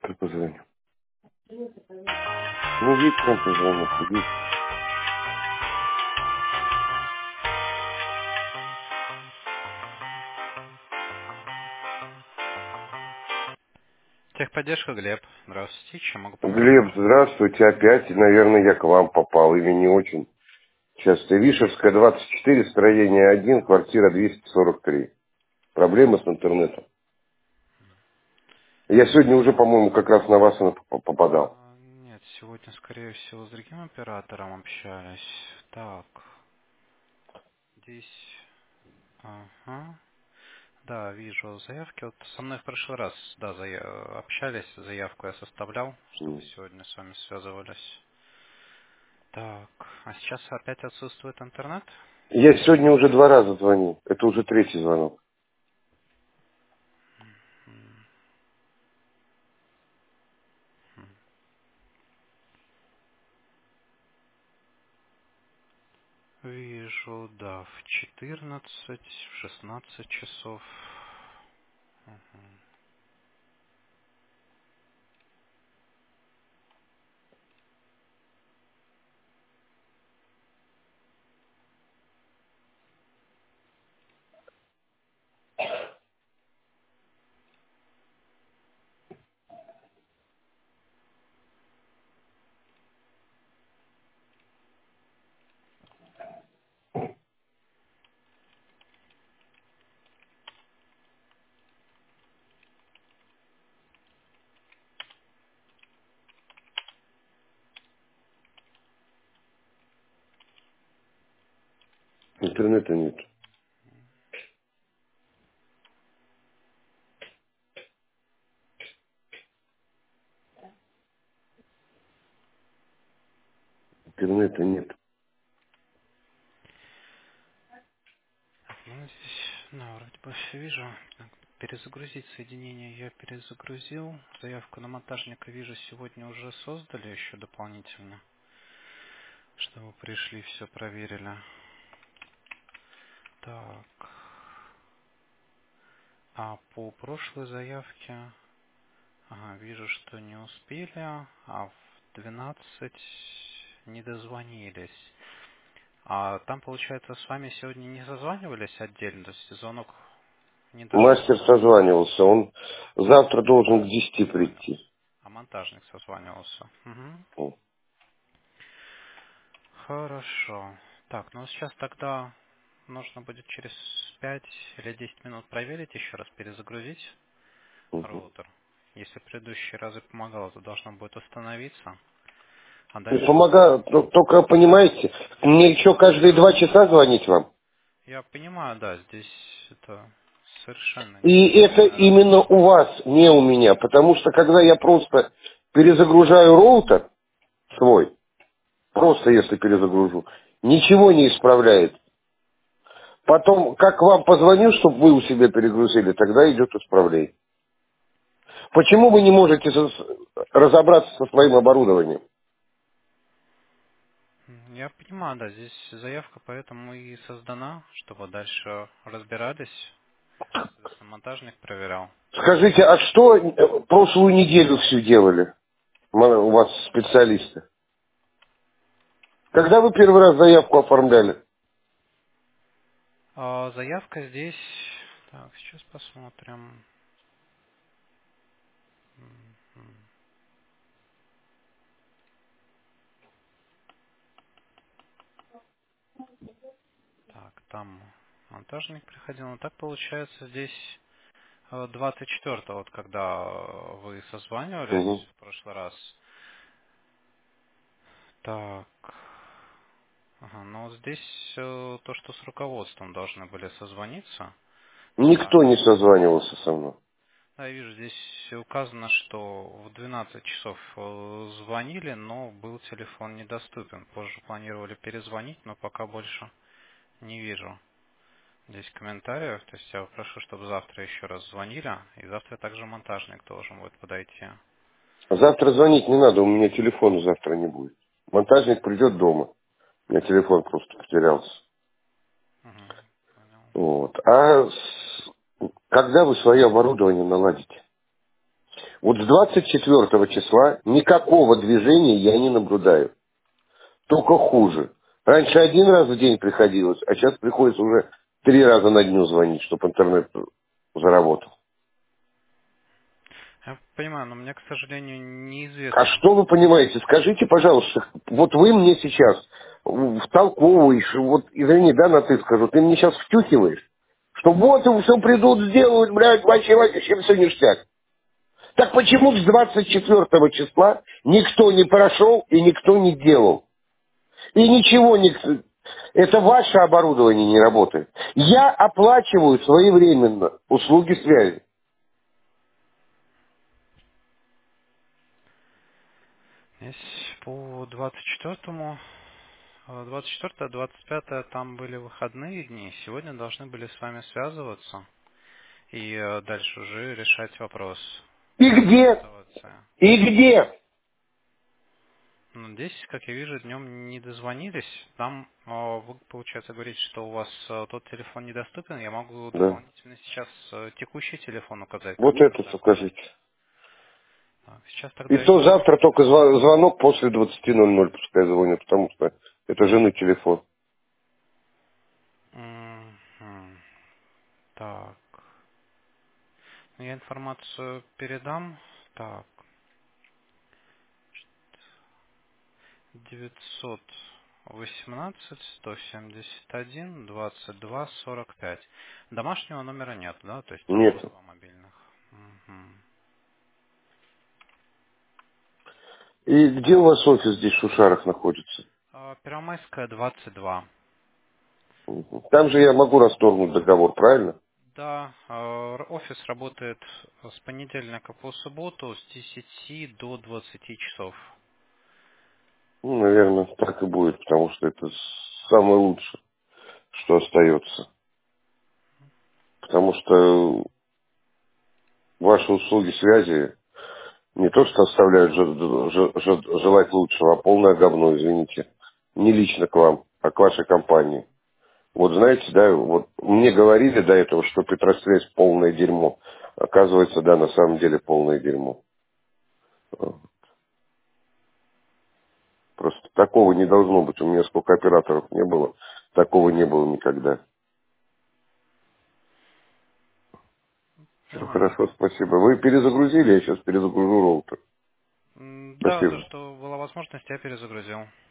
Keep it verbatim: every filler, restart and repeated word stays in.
Позвоню. Ну, вечером позвоню, приедет. Техподдержка, Глеб. Здравствуйте, чем могу помочь? Глеб, здравствуйте. Опять, наверное, я к вам попал. Или не очень. Часто. Вишевская, двадцать четыре, строение один, квартира двести сорок три. Проблемы с интернетом. Я сегодня уже, по-моему, как раз на вас поп- попадал. А, нет, сегодня, скорее всего, с другим оператором общались. Так, здесь... Ага. Да, вижу заявки. Вот со мной в прошлый раз, да, зая- общались, заявку я составлял, чтобы М. сегодня с вами связывались. Так, а сейчас опять отсутствует интернет? Я сегодня уже два раза звонил. Это уже третий звонок. Вижу, да, в четырнадцать, в шестнадцать часов. Мгм. Интернета нет. Интернета нет. Ну, здесь, да, вроде бы все вижу. Так, перезагрузить соединение я перезагрузил. Заявку на монтажника вижу, сегодня уже создали еще дополнительно, чтобы пришли, все проверили. Так, а по прошлой заявке, ага, вижу, что не успели, а в двенадцать не дозвонились. А там, получается, с вами сегодня не созванивались отдельно, то есть звонок не дошел. Мастер созванивался. Он завтра должен к десяти прийти. А монтажник созванивался. Мгм. М. Хорошо. Так, ну сейчас тогда нужно будет через пять или десять минут проверить, еще раз перезагрузить Мгм. роутер. Если предыдущие разы помогало, то должно будет остановиться. А И дальше уже... помогаю, но только понимаете, мне еще каждые два часа звонить вам. Я понимаю, да, здесь это совершенно И это неправильная именно работа. у вас, не у меня. Потому что когда я просто перезагружаю роутер свой, просто если перезагружу, ничего не исправляет. Потом, как вам позвоню, чтобы вы у себя перегрузили, тогда идет исправление. Почему вы не можете со- разобраться со своим оборудованием? М, Я понимаю, да, здесь заявка поэтому и создана, чтобы дальше разбирались. Соответственно, монтажник проверял. Скажите, а что э, прошлую неделю всю делали м- у вас специалисты? Когда вы первый раз заявку оформляли? А, заявка здесь... Так, сейчас посмотрим. Мгм. Так, там монтажник приходил. Ну, так получается здесь э, двадцать четвёртого, вот когда э, вы Угу. созванивались в прошлый раз. Так. Ага, ну вот здесь э, то, что с руководством должны были созвониться с Никто вами. не созванивался со мной. Да, я вижу, здесь указано, что в двенадцать часов э, звонили, но был телефон недоступен. Позже планировали перезвонить, но пока больше не вижу здесь комментариев. То есть я прошу, чтобы завтра еще раз звонили, и завтра также монтажник должен будет подойти. Завтра звонить не надо, у меня телефона завтра не будет. Монтажник придет дома. У меня телефон просто потерялся. Угу, понял. Вот. А с- когда вы свое оборудование наладите? Вот с двадцать четвёртого числа никакого движения я не наблюдаю. Только хуже. Раньше один раз в день приходилось, а сейчас приходится уже три раза на дню звонить, чтобы интернет заработал. Я понимаю, но мне, к сожалению, А неизвестно. что вы понимаете? Скажите, пожалуйста, вот вы мне сейчас втолковываешь, вот, извини, да, на ты скажу, ты мне сейчас втюхиваешь, что вот им все придут, сделают, блядь, вообще, вообще все ништяк. Так почему с двадцать четвёртого числа никто не прошел и никто не делал? И ничего не... Это ваше оборудование не работает. Я оплачиваю своевременно услуги связи. Здесь по двадцать четвёртому, э, двадцать четвёртое, двадцать пятое там были выходные дни. Сегодня должны были с вами связываться и э, дальше уже решать вопрос И по данной где? ситуации. И где? Ну, здесь, как я вижу, днем не дозвонились. Там э, вы, получается, говорите, что у вас э, тот телефон недоступен. Я могу Да. дополнительно сейчас э, текущий телефон указать, Вот который это вы укажите. оставили. Так, сейчас И тогда я то еще... завтра только зва- звонок после двадцати ноль ноль пускай звонят, потому что это жены телефон. Мгм. Так, ну, я информацию передам. Так, девятьсот восемнадцать сто семьдесят один двадцать два сорок пять. Домашнего номера нет, да? То есть у вас Нет. два мобильных. Мгм. И где у вас офис здесь в Шушарах находится? А, Первомайская, двадцать два. Мгм. Там же я могу расторгнуть договор, правильно? Да, э, р- офис работает с понедельника по субботу с десяти до двадцати часов. Ну, наверное, так и будет, потому что это самое лучшее, что остается. Потому что ваши услуги связи не то, что оставляют же- же- же- желать лучшего, а полное говно, извините. Не лично к вам, а к вашей компании. Вот знаете, да, вот мне говорили до этого, что Петросвязь полное дерьмо. Оказывается, да, на самом деле полное дерьмо. Просто такого не должно быть. У меня сколько операторов не было, такого не было никогда. Все Понимаю. хорошо, спасибо. Вы перезагрузили, я сейчас перезагружу роутер. М, Да, то, Спасибо. что была возможность, я перезагрузил.